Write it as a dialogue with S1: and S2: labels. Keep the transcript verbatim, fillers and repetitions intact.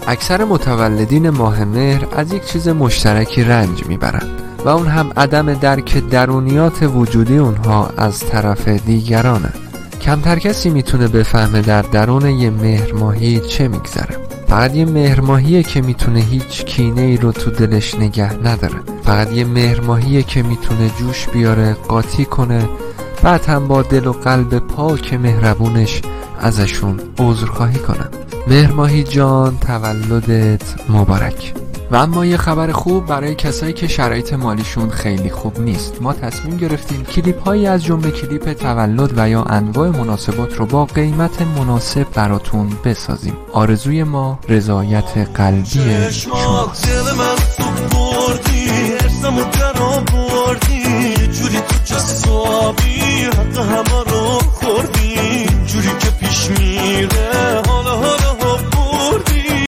S1: اکثر متولدین ماه مهر از یک چیز مشترکی رنج میبرند و اون هم عدم درک درونیات وجودی اونها از طرف دیگرانه. کمتر کسی میتونه بفهمه در درون یه مهر ماهی چه میگذره. فقط یه مهر ماهیه که میتونه هیچ کینه ای رو تو دلش نگه نداره. فقط یه مهر ماهیه که میتونه جوش بیاره، قاطی کنه، بعد هم با دل و قلب پاک مهربونش ازشون عذرخواهی کنه. مهر ماهی جان، تولدت مبارک. و اما یه خبر خوب برای کسایی که شرایط مالیشون خیلی خوب نیست. ما تصمیم گرفتیم کلیپ هایی از جمله کلیپ تولد و یا انواع مناسبات رو با قیمت مناسب براتون بسازیم. آرزوی ما رضایت قلبی شماست. جوری تو جسابی حق همه رو خوردی، جوری که پیش میره